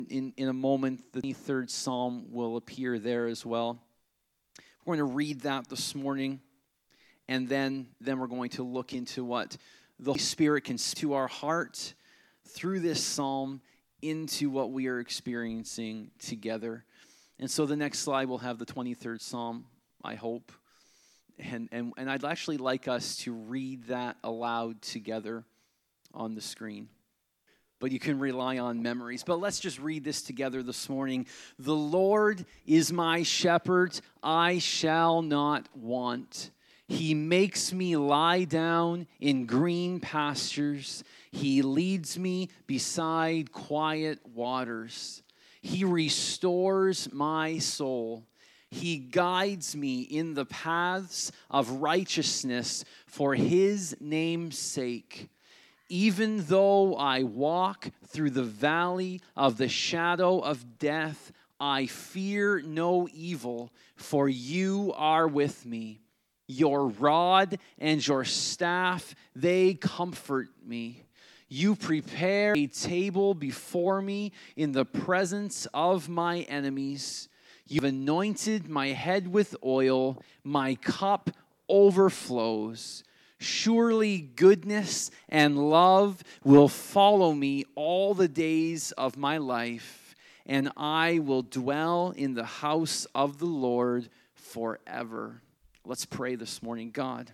In a moment, the 23rd Psalm will appear there as well. We're going to read that this morning, and then we're going to look into what the Holy Spirit can speak to our heart through this psalm into what we are experiencing together. And so the next slide will have the 23rd Psalm, I hope. And I'd actually like us to read that aloud together on the screen. But you can rely on memories. But let's just read this together this morning. The Lord is my shepherd, I shall not want. He makes me lie down in green pastures. He leads me beside quiet waters. He restores my soul. He guides me in the paths of righteousness for his name's sake. Even though I walk through the valley of the shadow of death, I fear no evil, for you are with me. Your rod and your staff, they comfort me. You prepare a table before me in the presence of my enemies. You've anointed my head with oil. My cup overflows. Surely goodness and love will follow me all the days of my life, and I will dwell in the house of the Lord forever. Let's pray this morning. God,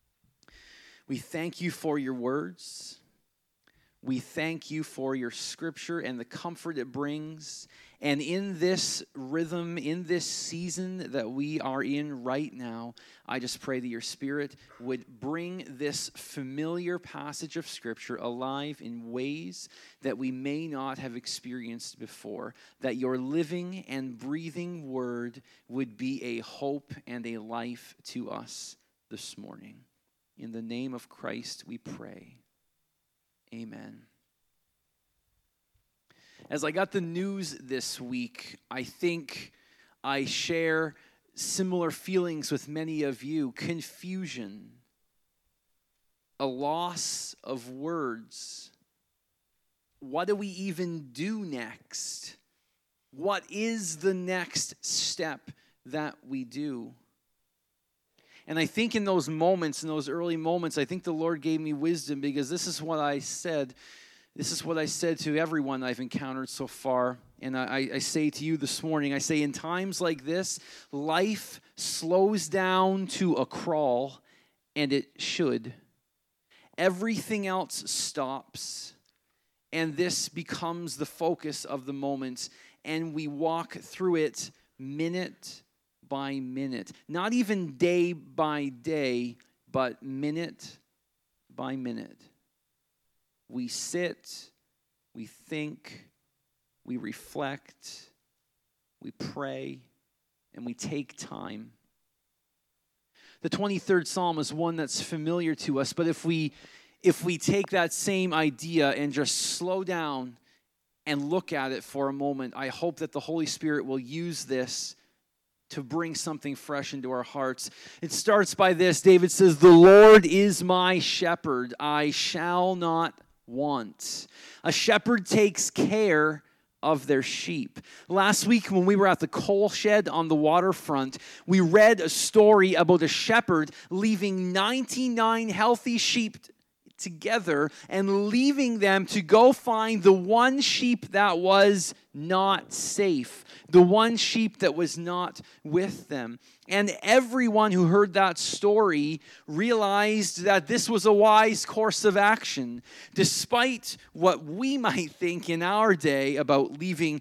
we thank you for your words. We thank you for your scripture and the comfort it brings. And in this rhythm, in this season that we are in right now, I just pray that your Spirit would bring this familiar passage of Scripture alive in ways that we may not have experienced before. That your living and breathing word would be a hope and a life to us this morning. In the name of Christ we pray. Amen. As I got the news this week, I think I share similar feelings with many of you. Confusion, a loss of words. What do we even do next? What is the next step that we do? And I think in those moments, in those early moments, I think the Lord gave me wisdom, because this is what I said. This is what I said to everyone I've encountered so far. And I say to you this morning, I say in times like this, life slows down to a crawl, and it should. Everything else stops, and this becomes the focus of the moment, and we walk through it minute by minute. Not even day by day, but minute by minute. We sit, we think, we reflect, we pray, and we take time. The 23rd Psalm is one that's familiar to us, but if we take that same idea and just slow down and look at it for a moment, I hope that the Holy Spirit will use this to bring something fresh into our hearts. It starts by this. David says, "The Lord is my shepherd, I shall not want." A shepherd takes care of their sheep. Last week when we were at the coal shed on the waterfront, we read a story about a shepherd leaving 99 healthy sheep together and leaving them to go find the one sheep that was not safe, the one sheep that was not with them. And everyone who heard that story realized that this was a wise course of action. Despite what we might think in our day about leaving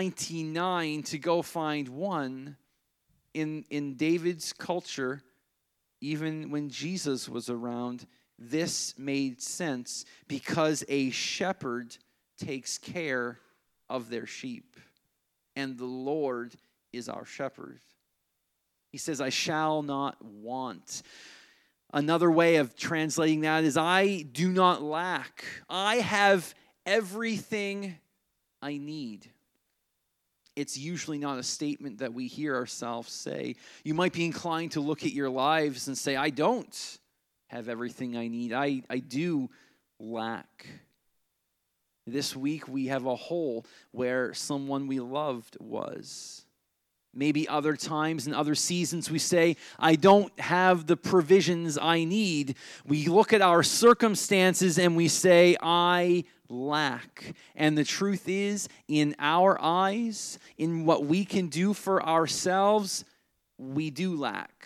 99 to go find one, in David's culture, even when Jesus was around, this made sense because a shepherd takes care of their sheep, and the Lord is our shepherd. He says, "I shall not want." Another way of translating that is, I do not lack. I have everything I need. It's usually not a statement that we hear ourselves say. You might be inclined to look at your lives and say, I don't have everything I need. I do lack. This week we have a hole where someone we loved was. Maybe other times and other seasons we say, I don't have the provisions I need. We look at our circumstances and we say, I lack. And the truth is, in our eyes, in what we can do for ourselves, we do lack.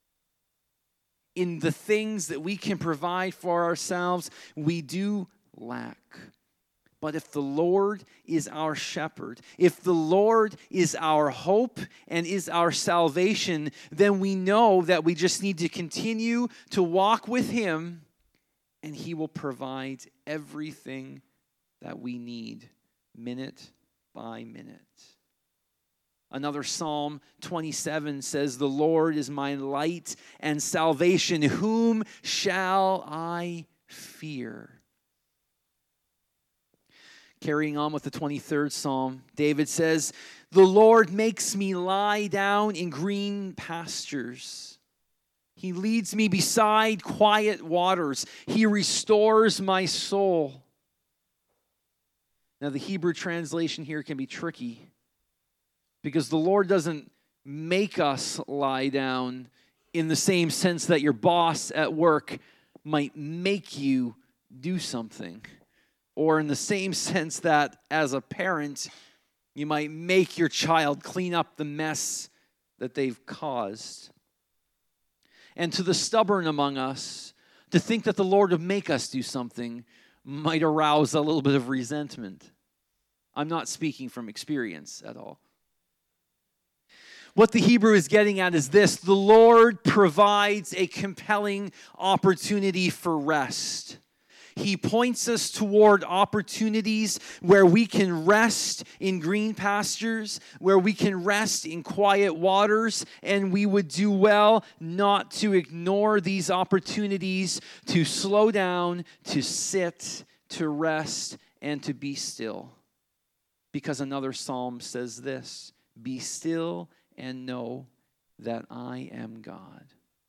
In the things that we can provide for ourselves, we do lack. But if the Lord is our shepherd, if the Lord is our hope and is our salvation, then we know that we just need to continue to walk with Him, and He will provide everything that we need, minute by minute. Another Psalm 27 says, the Lord is my light and salvation. Whom shall I fear? Carrying on with the 23rd Psalm, David says, the Lord makes me lie down in green pastures. He leads me beside quiet waters. He restores my soul. Now, the Hebrew translation here can be tricky because the Lord doesn't make us lie down in the same sense that your boss at work might make you do something. Or in the same sense that as a parent, you might make your child clean up the mess that they've caused. And to the stubborn among us, to think that the Lord would make us do something might arouse a little bit of resentment. I'm not speaking from experience at all. What the Hebrew is getting at is this: the Lord provides a compelling opportunity for rest. He points us toward opportunities where we can rest in green pastures, where we can rest in quiet waters, and we would do well not to ignore these opportunities to slow down, to sit, to rest, and to be still. Because another psalm says this: be still and know that I am God.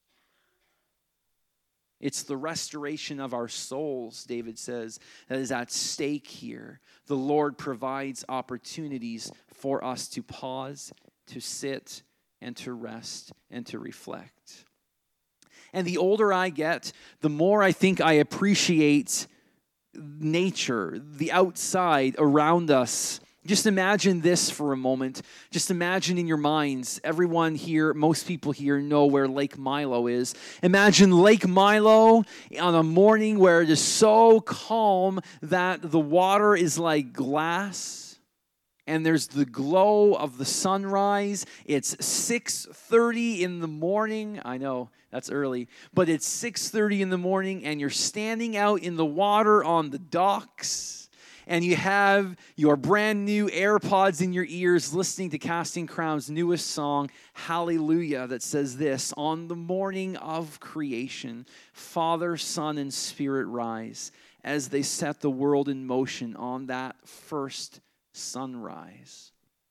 It's the restoration of our souls, David says, that is at stake here. The Lord provides opportunities for us to pause, to sit, and to rest, and to reflect. And the older I get, the more I think I appreciate nature, the outside around us. Just imagine this for a moment. Just imagine in your minds, everyone here, most people here know where Lake Milo is. Imagine Lake Milo on a morning where it is so calm that the water is like glass and there's the glow of the sunrise. It's 6:30 in the morning. I know, that's early, but it's 6:30 in the morning and you're standing out in the water on the docks. And you have your brand new AirPods in your ears listening to Casting Crown's newest song, Hallelujah, that says this: on the morning of creation, Father, Son, and Spirit rise as they set the world in motion on that first sunrise.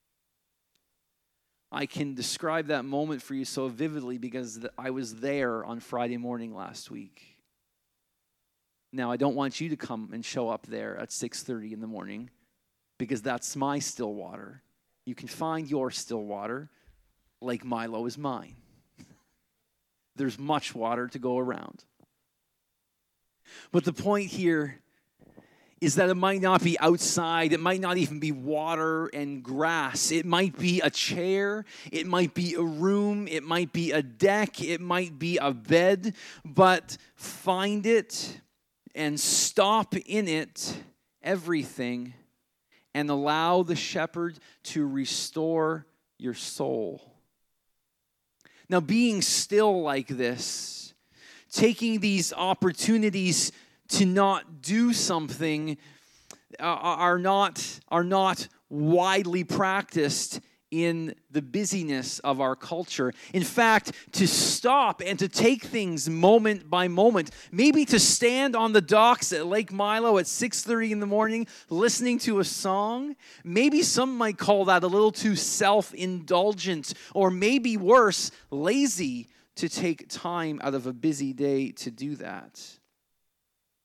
I can describe that moment for you so vividly because I was there on Friday morning last week. Now, I don't want you to come and show up there at 6:30 in the morning because that's my still water. You can find your still water. Lake Milo is mine. There's much water to go around. But the point here is that it might not be outside. It might not even be water and grass. It might be a chair. It might be a room. It might be a deck. It might be a bed. But find it and stop in it everything and allow the shepherd to restore your soul. Now, being still like this, taking these opportunities to not do something are not widely practiced in the busyness of our culture. In fact, to stop and to take things moment by moment, maybe to stand on the docks at Lake Milo at 6:30 in the morning listening to a song, maybe some might call that a little too self-indulgent, or maybe worse, lazy to take time out of a busy day to do that.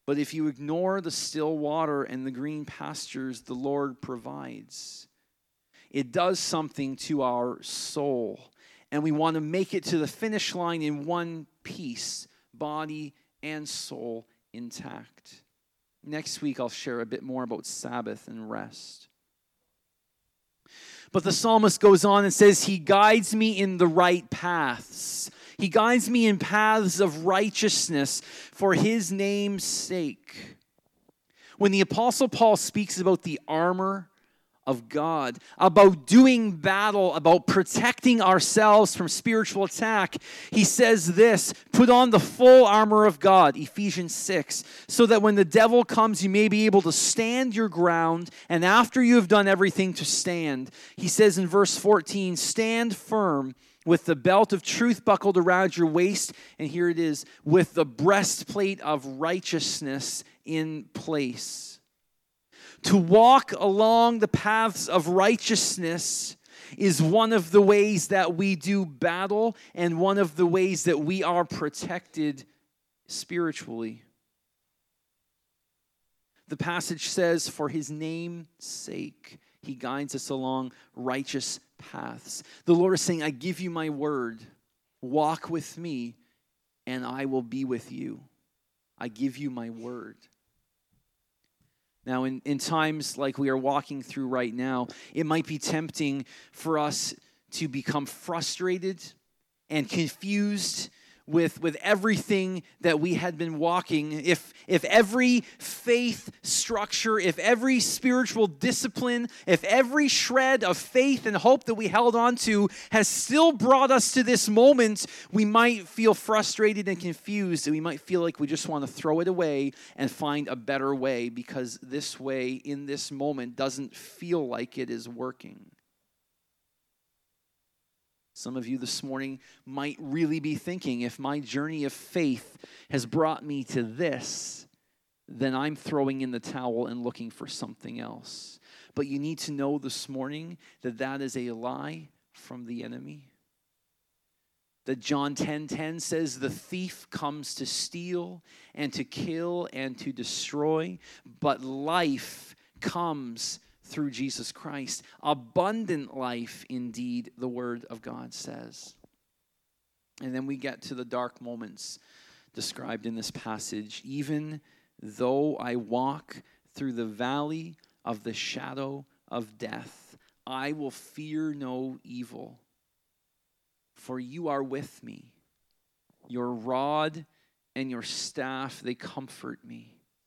But if you ignore the still water and the green pastures the Lord provides, it does something to our soul. And we want to make it to the finish line in one piece, body and soul intact. Next week, I'll share a bit more about Sabbath and rest. But the psalmist goes on and says, He guides me in the right paths. He guides me in paths of righteousness for His name's sake. When the Apostle Paul speaks about the armor of God, about doing battle, about protecting ourselves from spiritual attack, he says this, put on the full armor of God, Ephesians 6, so that when the devil comes, you may be able to stand your ground, and after you have done everything to stand, he says in verse 14, stand firm with the belt of truth buckled around your waist, and here it is, with the breastplate of righteousness in place. To walk along the paths of righteousness is one of the ways that we do battle and one of the ways that we are protected spiritually. The passage says, for His name's sake, He guides us along righteous paths. The Lord is saying, I give you my word. Walk with me, and I will be with you. I give you my word. Now, in times like we are walking through right now, it might be tempting for us to become frustrated and confused with everything that we had been walking. If every faith structure, if every spiritual discipline, if every shred of faith and hope that we held on to has still brought us to this moment, we might feel frustrated and confused, and we might feel like we just want to throw it away and find a better way because this way in this moment doesn't feel like it is working. Some of you this morning might really be thinking, if my journey of faith has brought me to this, then I'm throwing in the towel and looking for something else. But you need to know this morning that that is a lie from the enemy. That John 10:10 says, the thief comes to steal and to kill and to destroy, but life comes through Jesus Christ. Abundant life, indeed, the Word of God says. And then we get to the dark moments described in this passage. Even though I walk through the valley of the shadow of death, I will fear no evil, for you are with me. Your rod and your staff, they comfort me.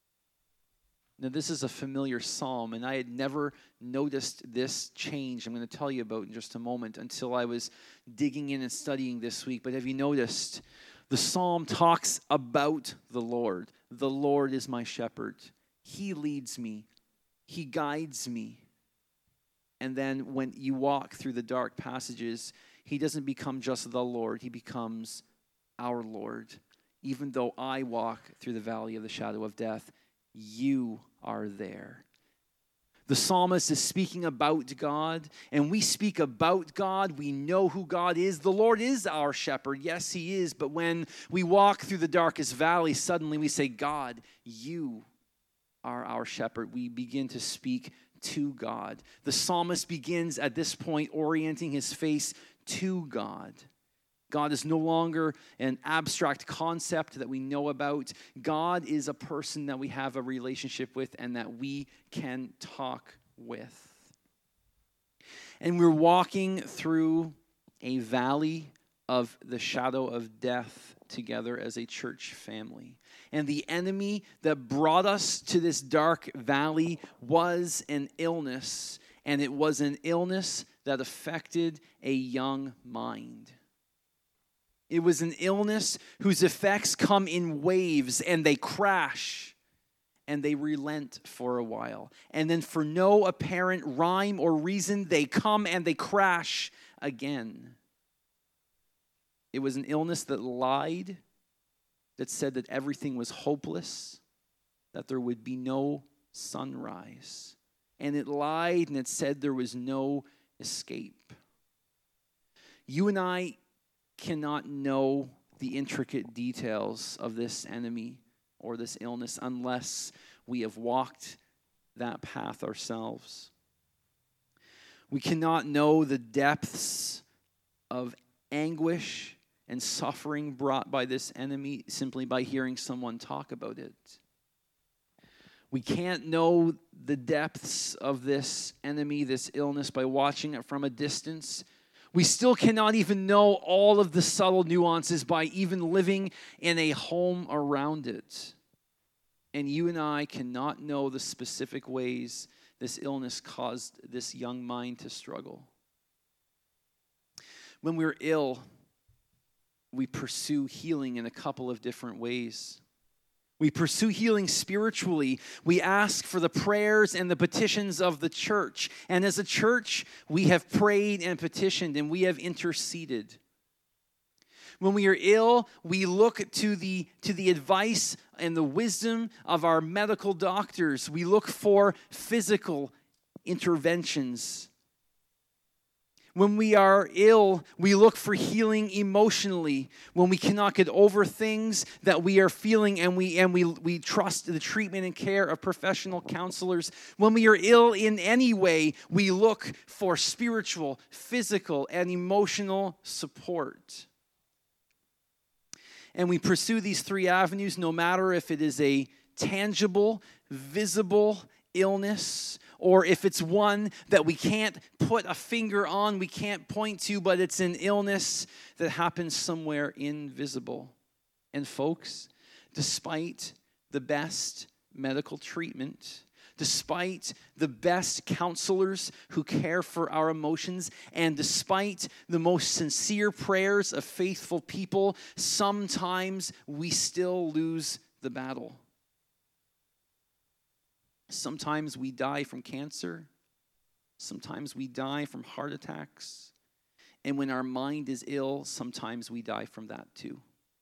Now, this is a familiar psalm, and I had never noticed this change I'm going to tell you about in just a moment until I was digging in and studying this week. But have you noticed the psalm talks about the Lord? The Lord is my shepherd. He leads me. He guides me. And then when you walk through the dark passages, He doesn't become just the Lord. He becomes our Lord. Even though I walk through the valley of the shadow of death, you are there. The psalmist is speaking about God, and we speak about God. We know who God is. The Lord is our shepherd. Yes, He is. But when we walk through the darkest valley, suddenly we say, God, you are our shepherd. We begin to speak to God. The psalmist begins at this point orienting his face to God. God is no longer an abstract concept that we know about. God is a person that we have a relationship with and that we can talk with. And we're walking through a valley of the shadow of death together as a church family. And the enemy that brought us to this dark valley was an illness, and it was an illness that affected a young mind. It was an illness whose effects come in waves, and they crash, and they relent for a while. And then for no apparent rhyme or reason, they come and they crash again. It was an illness that lied, that said that everything was hopeless, that there would be no sunrise. And it lied and it said there was no escape. You and I cannot know the intricate details of this enemy or this illness unless we have walked that path ourselves. We cannot know the depths of anguish and suffering brought by this enemy simply by hearing someone talk about it. We can't know the depths of this enemy, this illness, by watching it from a distance. We still cannot even know all of the subtle nuances by even living in a home around it. And you and I cannot know the specific ways this illness caused this young mind to struggle. When we're ill, we pursue healing in a couple of different ways. We pursue healing spiritually. We ask for the prayers and the petitions of the church. And as a church, we have prayed and petitioned and we have interceded. When we are ill, we look to the advice and the wisdom of our medical doctors. We look for physical interventions. When we are ill, we look for healing emotionally. When we cannot get over things that we are feeling, and we trust the treatment and care of professional counselors. When we are ill in any way, we look for spiritual, physical, and emotional support. And we pursue these three avenues no matter if it is a tangible, visible illness, or if it's one that we can't put a finger on, we can't point to, but it's an illness that happens somewhere invisible. And folks, despite the best medical treatment, despite the best counselors who care for our emotions, and despite the most sincere prayers of faithful people, sometimes we still lose the battle. Sometimes we die from cancer. Sometimes we die from heart attacks. And when our mind is ill, sometimes we die from that too.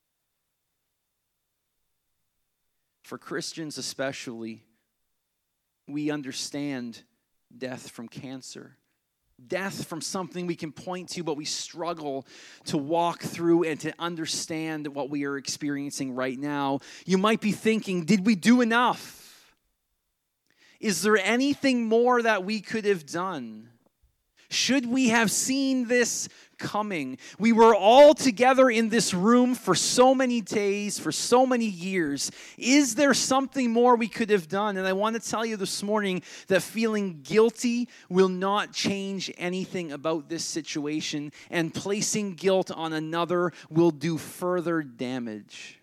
For Christians especially, we understand death from cancer. Death from something we can point to, but we struggle to walk through and to understand what we are experiencing right now. You might be thinking, did we do enough? Is there anything more that we could have done? Should we have seen this coming? We were all together in this room for so many days, for so many years. Is there something more we could have done? And I want to tell you this morning that feeling guilty will not change anything about this situation, and placing guilt on another will do further damage.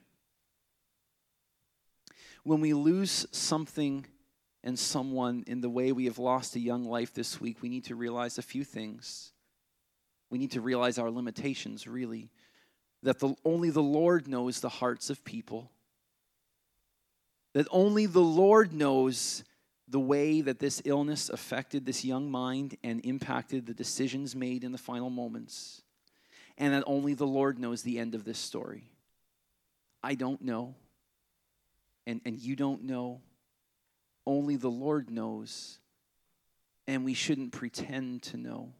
When we lose something and someone in the way we have lost a young life this week, we need to realize a few things. We need to realize our limitations, really. That only the Lord knows the hearts of people. That only the Lord knows the way that this illness affected this young mind and impacted the decisions made in the final moments. And that only the Lord knows the end of this story. I don't know. And you don't know. Only the Lord knows, and we shouldn't pretend to know.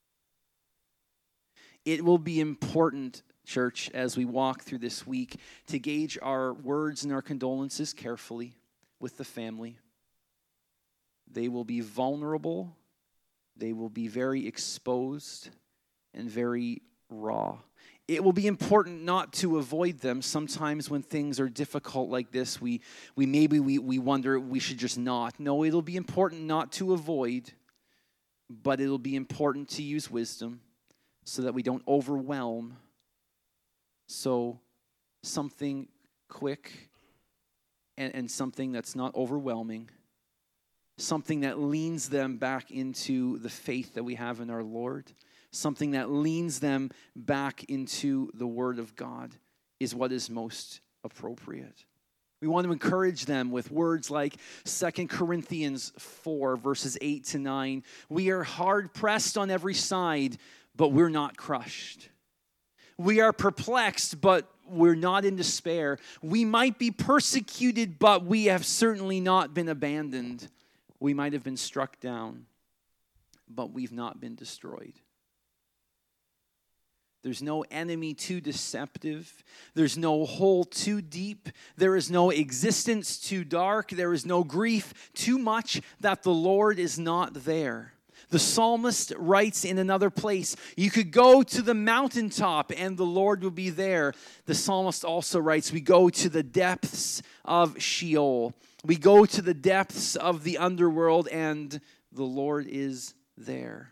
It will be important, church, as we walk through this week, to gauge our words and our condolences carefully with the family. They will be vulnerable, they will be very exposed, and very raw. It will be important not to avoid them. Sometimes when things are difficult like this, we wonder we should just not. No, it'll be important not to avoid, but it'll be important to use wisdom so that we don't overwhelm. So something quick and something that's not overwhelming, something that leans them back into the faith that we have in our Lord, something that leans them back into the Word of God is what is most appropriate. We want to encourage them with words like 2 Corinthians 4, verses 8 to 9. We are hard pressed on every side, but we're not crushed. We are perplexed, but we're not in despair. We might be persecuted, but we have certainly not been abandoned. We might have been struck down, but we've not been destroyed. There's no enemy too deceptive. There's no hole too deep. There is no existence too dark. There is no grief too much that the Lord is not there. The psalmist writes in another place, you could go to the mountaintop and the Lord will be there. The psalmist also writes, we go to the depths of Sheol. We go to the depths of the underworld and the Lord is there.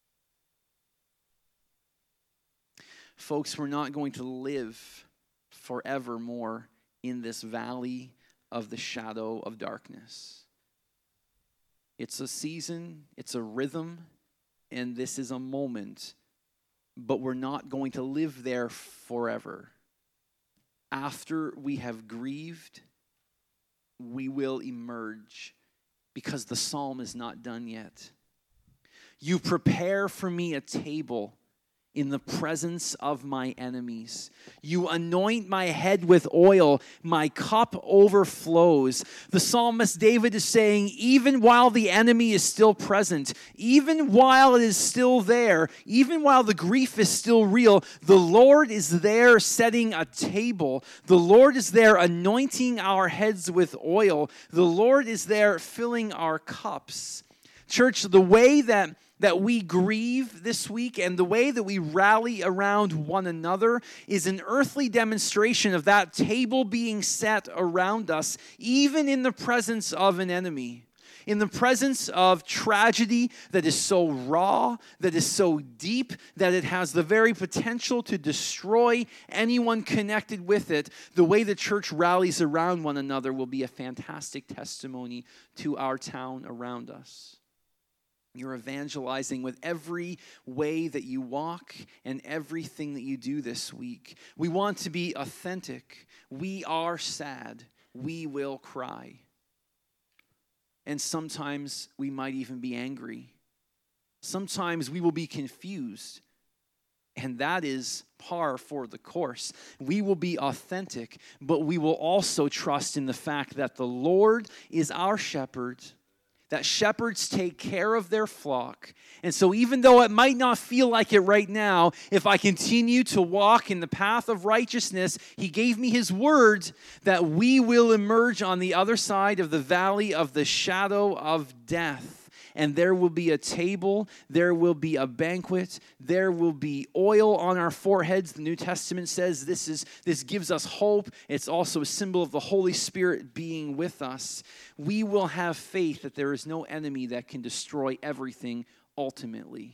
Folks, we're not going to live forevermore in this valley of the shadow of darkness. It's a season, it's a rhythm, and this is a moment, but we're not going to live there forever. After we have grieved, we will emerge because the psalm is not done yet. You prepare for me a table in the presence of my enemies. You anoint my head with oil. My cup overflows. The psalmist David is saying, even while the enemy is still present, even while it is still there, even while the grief is still real, the Lord is there setting a table. The Lord is there anointing our heads with oil. The Lord is there filling our cups. Church, the way that we grieve this week and the way that we rally around one another is an earthly demonstration of that table being set around us, even in the presence of an enemy. In the presence of tragedy that is so raw, that is so deep, that it has the very potential to destroy anyone connected with it, the way the church rallies around one another will be a fantastic testimony to our town around us. You're evangelizing with every way that you walk and everything that you do this week. We want to be authentic. We are sad. We will cry. And sometimes we might even be angry. Sometimes we will be confused. And that is par for the course. We will be authentic, but we will also trust in the fact that the Lord is our shepherd, that shepherds take care of their flock. And so even though it might not feel like it right now, if I continue to walk in the path of righteousness, he gave me his word that we will emerge on the other side of the valley of the shadow of death. And there will be a table, there will be a banquet, there will be oil on our foreheads. The New Testament says this gives us hope. It's also a symbol of the Holy Spirit being with us. We will have faith that there is no enemy that can destroy everything ultimately.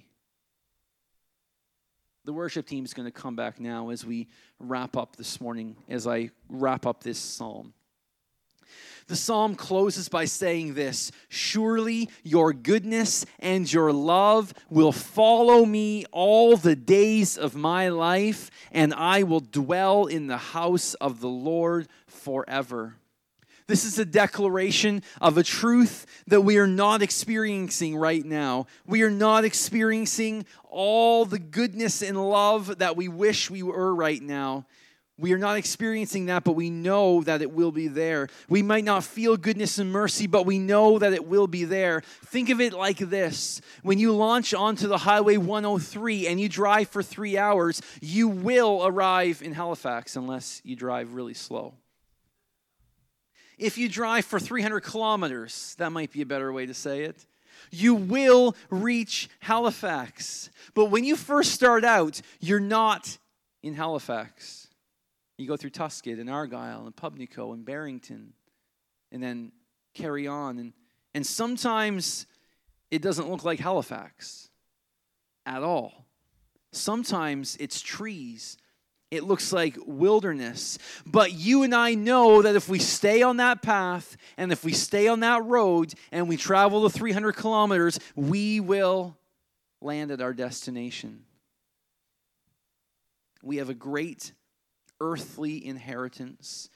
The worship team is going to come back now as we wrap up this morning, as I wrap up this psalm. The psalm closes by saying this, surely your goodness and your love will follow me all the days of my life, and I will dwell in the house of the Lord forever. This is a declaration of a truth that we are not experiencing right now. We are not experiencing all the goodness and love that we wish we were right now. We are not experiencing that, but we know that it will be there. We might not feel goodness and mercy, but we know that it will be there. Think of it like this. When you launch onto the Highway 103 and you drive for 3 hours, you will arrive in Halifax unless you drive really slow. If you drive for 300 kilometers, that might be a better way to say it, you will reach Halifax. But when you first start out, you're not in Halifax. You go through Tuscany and Argyle and Pubnico and Barrington and then carry on. And sometimes it doesn't look like Halifax at all. Sometimes it's trees. It looks like wilderness. But you and I know that if we stay on that path and if we stay on that road and we travel the 300 kilometers, we will land at our destination. We have a great earthly inheritance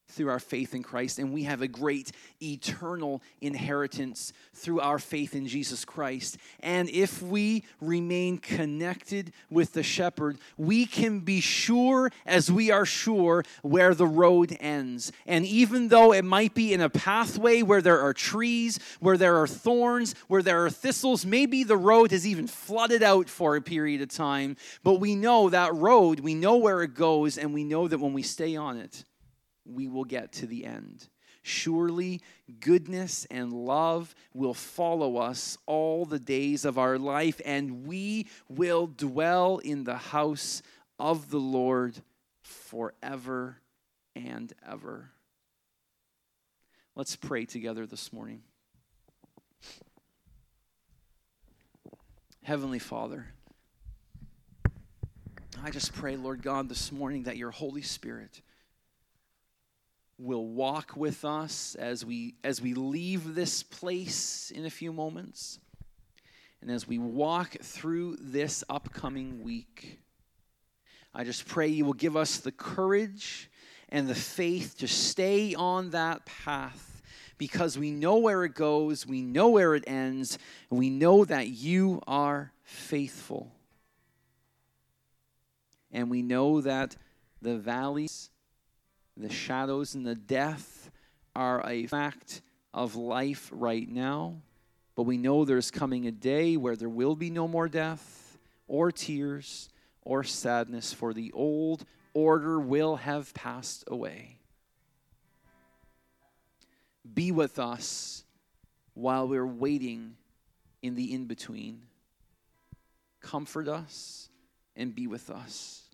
through our faith in Christ, and we have a great eternal inheritance through our faith in Jesus Christ. And if we remain connected with the shepherd, we can be sure as we are sure where the road ends. And even though it might be in a pathway where there are trees, where there are thorns, where there are thistles, maybe the road has even flooded out for a period of time, but we know that road, we know where it goes, and we know that when we stay on it, we will get to the end. Surely goodness and love will follow us all the days of our life, and we will dwell in the house of the Lord forever and ever. Let's pray together this morning. Heavenly Father, I just pray, Lord God, this morning that your Holy Spirit will walk with us as we leave this place in a few moments, and as we walk through this upcoming week. I just pray you will give us the courage and the faith to stay on that path, because we know where it goes, we know where it ends, and we know that you are faithful. And we know that the valleys, the shadows, and the death are a fact of life right now. But we know there's coming a day where there will be no more death or tears or sadness, for the old order will have passed away. Be with us while we're waiting in the in-between. Comfort us and be with us.